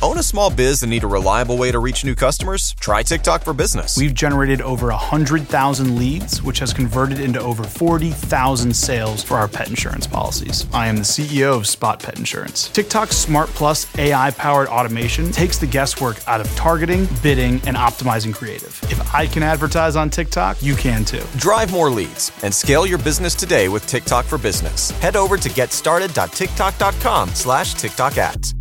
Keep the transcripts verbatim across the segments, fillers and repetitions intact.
Own a small biz and need a reliable way to reach new customers? Try TikTok for Business. We've generated over one hundred thousand leads, which has converted into over forty thousand sales for our pet insurance policies. I am the C E O of Spot Pet Insurance. TikTok's Smart Plus A I-powered automation takes the guesswork out of targeting, bidding, and optimizing creative. If I can advertise on TikTok, you can too. Drive more leads and scale your business today with TikTok for Business. Head over to getstarted.tiktok.com slash TikTok ads.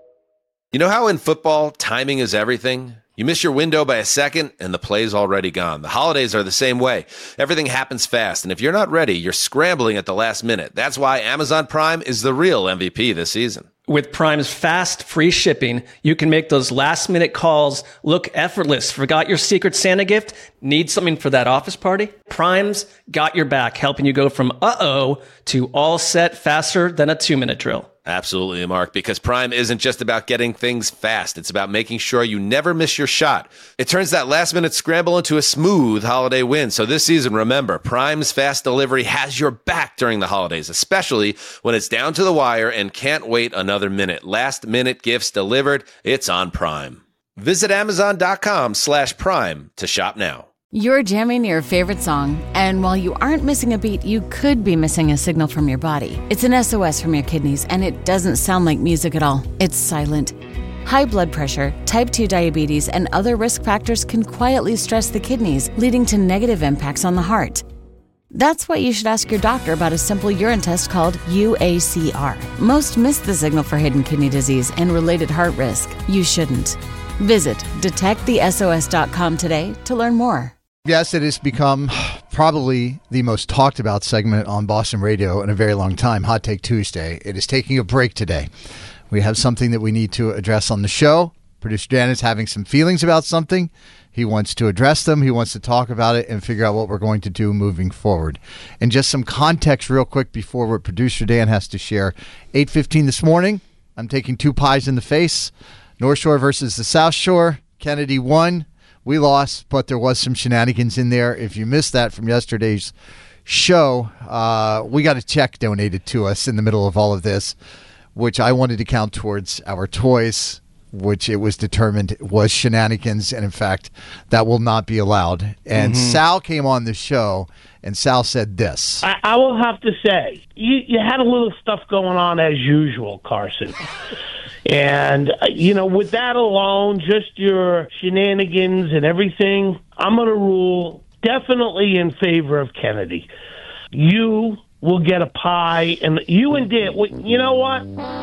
You know how in football, timing is everything? You miss your window by a second, and the play's already gone. The holidays are the same way. Everything happens fast, and if you're not ready, you're scrambling at the last minute. That's why Amazon Prime is the real M V P this season. With Prime's fast, free shipping, you can make those last-minute calls look effortless. Forgot your Secret Santa gift? Need something for that office party? Prime's got your back, helping you go from uh-oh to all set faster than a two-minute drill. Absolutely, Mark, because Prime isn't just about getting things fast. It's about making sure you never miss your shot. It turns that last-minute scramble into a smooth holiday win. So this season, remember, Prime's fast delivery has your back during the holidays, especially when it's down to the wire and can't wait another minute. Last-minute gifts delivered. It's on Prime. Visit Amazon.com slash Prime to shop now. You're jamming your favorite song, and while you aren't missing a beat, you could be missing a signal from your body. It's an S O S from your kidneys, and it doesn't sound like music at all. It's silent. High blood pressure, type two diabetes, and other risk factors can quietly stress the kidneys, leading to negative impacts on the heart. That's why you should ask your doctor about a simple urine test called U A C R. Most miss the signal for hidden kidney disease and related heart risk. You shouldn't. Visit detect the S O S dot com today to learn more. Yes, it has become probably the most talked about segment on Boston radio in a very long time, Hot Take Tuesday. It is taking a break today. We have something that we need to address on the show. Producer Dan is having some feelings about something. He wants to address them. He wants to talk about it and figure out what we're going to do moving forward. And just some context real quick before what Producer Dan has to share. eight fifteen this morning, I'm taking two pies in the face. North Shore versus the South Shore. Kennedy won. We lost, but there was some shenanigans in there. If you missed that from yesterday's show, uh, we got a check donated to us in the middle of all of this, which I wanted to count towards our toys, which it was determined was shenanigans, and in fact, that will not be allowed. And mm-hmm. Sal came on the show, and Sal said this. I, I will have to say, you, you had a little stuff going on as usual, Carson. And, uh, you know, with that alone, just your shenanigans and everything, I'm going to rule definitely in favor of Kennedy. You will get a pie, and you and Dan, you know what?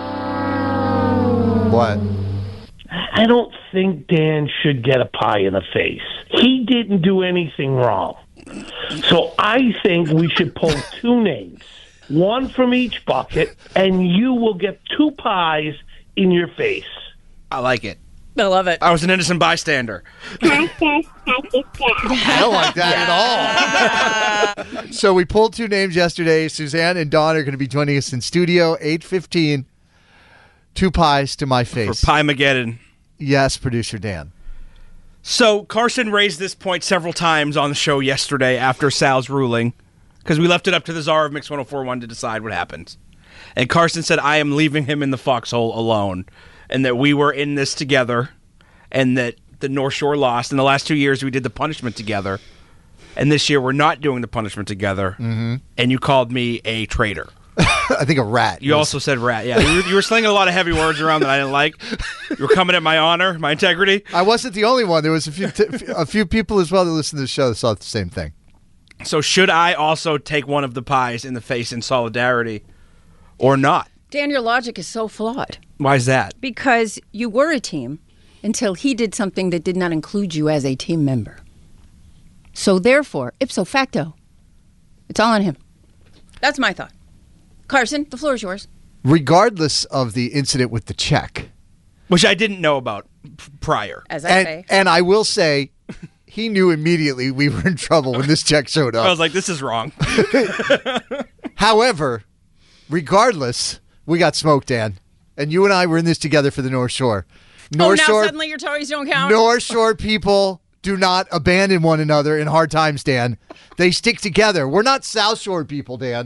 What? I don't think Dan should get a pie in the face. He didn't do anything wrong. So I think we should pull two names, one from each bucket, and you will get two pies in your face. I like it. I love it. I was an innocent bystander. I don't like that at all. So we pulled two names yesterday. Suzanne and Dawn are going to be joining us in studio, eight fifteen. Two pies to my face. For Pie-mageddon. Yes, Producer Dan. So Carson raised this point several times on the show yesterday after Sal's ruling, because we left it up to the czar of Mix one oh four point one to decide what happens. And Carson said, I am leaving him in the foxhole alone, and that we were in this together, and that the North Shore lost. In the last two years, we did the punishment together, and this year we're not doing the punishment together, mm-hmm. and you called me a traitor. I think a rat. You also said rat, yeah. You were, you were slinging a lot of heavy words around that I didn't like. You were coming at my honor, my integrity. I wasn't the only one. There was a few t- a few people as well that listened to the show that saw the same thing. So should I also take one of the pies in the face in solidarity or not? Dan, your logic is so flawed. Why is that? Because you were a team until he did something that did not include you as a team member. So therefore, ipso facto, it's all on him. That's my thought. Carson, the floor is yours. Regardless of the incident with the check, which I didn't know about prior. As I and, say. And I will say, he knew immediately we were in trouble when this check showed up. I was like, this is wrong. However, regardless, we got smoked, Dan. And you and I were in this together for the North Shore. North oh, now Shore, suddenly your toys don't count? North Shore people do not abandon one another in hard times, Dan. They stick together. We're not South Shore people, Dan.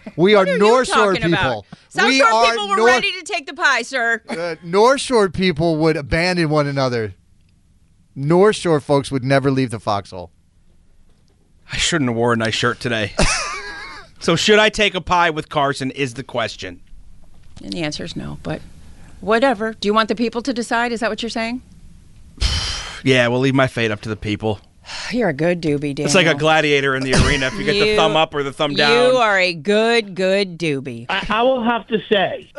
We are What are North you Shore talking people. about? South we Shore are people were North, ready to take the pie, sir. uh, North Shore people would abandon one another. North Shore folks would never leave the foxhole. I shouldn't have worn a nice shirt today. So should I take a pie with Carson is the question. And the answer is no, but whatever. Do you want the people to decide? Is that what you're saying? Yeah, we'll leave my fate up to the people. You're a good doobie, Daniel. It's like a gladiator in the arena. If you get the You- thumb up or the thumb down. You are a good, good doobie. I, I will have to say,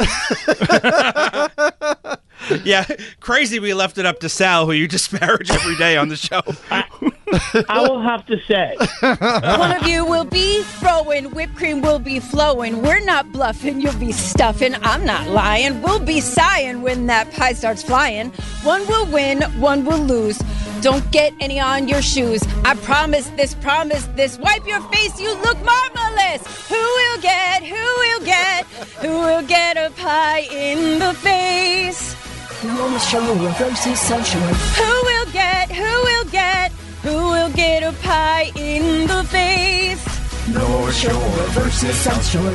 Yeah, crazy we left it up to Sal, who you disparage every day on the show. I will have to say, One of you will be throwing, whipped cream will be flowing. We're not bluffing, you'll be stuffing. I'm not lying. We'll be sighing when that pie starts flying. One will win, one will lose. Don't get any on your shoes. I promise this, promise this. Wipe your face, you look marvelous. Who will get, who will get, who will get a pie in the face? North Shore versus South Shore. Who will get, who will get, who will get a pie in the face? North Shore versus South Shore.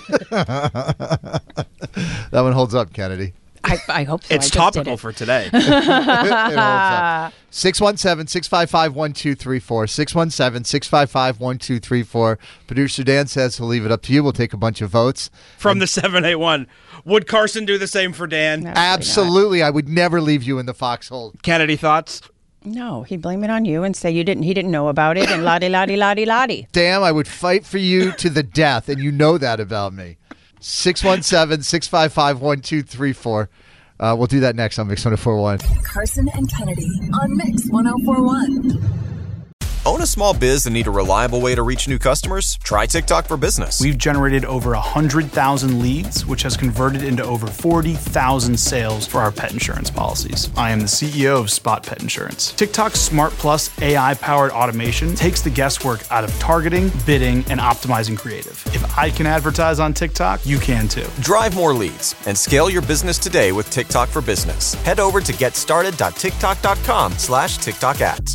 That one holds up, Kennedy. I, I hope so. It's I just topical did it. for today. It holds up. six one seven, six five five, one two three four. six one seven, six five five, one two three four. Producer Dan says he'll leave it up to you. We'll take a bunch of votes. From the seven eight one. Would Carson do the same for Dan? No, Absolutely. I would never leave you in the foxhole. Kennedy, thoughts? No, he'd blame it on you and say you didn't. He didn't know about it, and lottie lottie lottie lottie. Damn, I would fight for you to the death, and you know that about me. six one seven, six five five, one two three four. Uh, we'll do that next on Mix one oh four point one. Carson and Kennedy on Mix one oh four point one. Own a small biz and need a reliable way to reach new customers? Try TikTok for Business. We've generated over one hundred thousand leads, which has converted into over forty thousand sales for our pet insurance policies. I am the C E O of Spot Pet Insurance. TikTok's Smart Plus A I-powered automation takes the guesswork out of targeting, bidding, and optimizing creative. If I can advertise on TikTok, you can too. Drive more leads and scale your business today with TikTok for Business. Head over to getstarted.tiktok.com slash TikTok ads.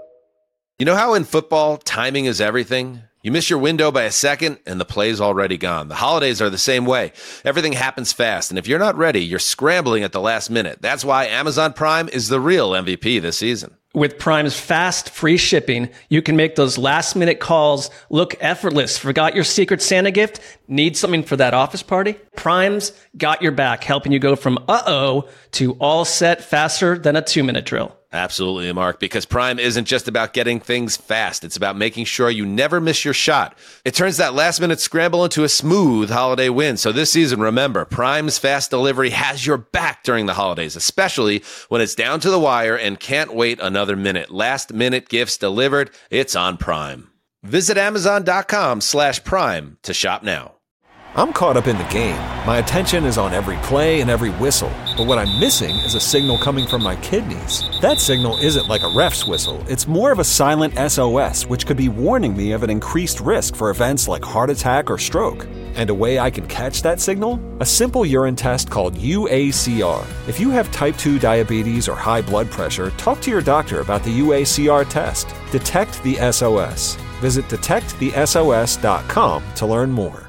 You know how in football, timing is everything? You miss your window by a second, and the play's already gone. The holidays are the same way. Everything happens fast, and if you're not ready, you're scrambling at the last minute. That's why Amazon Prime is the real M V P this season. With Prime's fast, free shipping, you can make those last-minute calls look effortless. Forgot your Secret Santa gift? Need something for that office party? Prime's got your back, helping you go from uh-oh to all set faster than a two-minute drill. Absolutely, Mark, because Prime isn't just about getting things fast. It's about making sure you never miss your shot. It turns that last-minute scramble into a smooth holiday win. So this season, remember, Prime's fast delivery has your back during the holidays, especially when it's down to the wire and can't wait another minute. Last-minute gifts delivered. It's on Prime. Visit Amazon.com slash Prime to shop now. I'm caught up in the game. My attention is on every play and every whistle. But what I'm missing is a signal coming from my kidneys. That signal isn't like a ref's whistle. It's more of a silent S O S, which could be warning me of an increased risk for events like heart attack or stroke. And a way I can catch that signal? A simple urine test called U A C R. If you have type two diabetes or high blood pressure, talk to your doctor about the U A C R test. Detect the S O S. Visit detect the S O S dot com to learn more.